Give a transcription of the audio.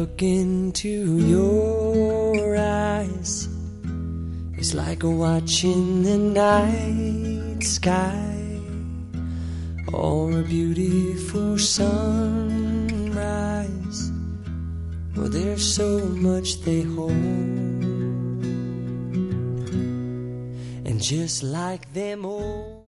look into your eyes, it's like watching the night sky or a beautiful sunrise. Well, there's so much they hold, and just like them old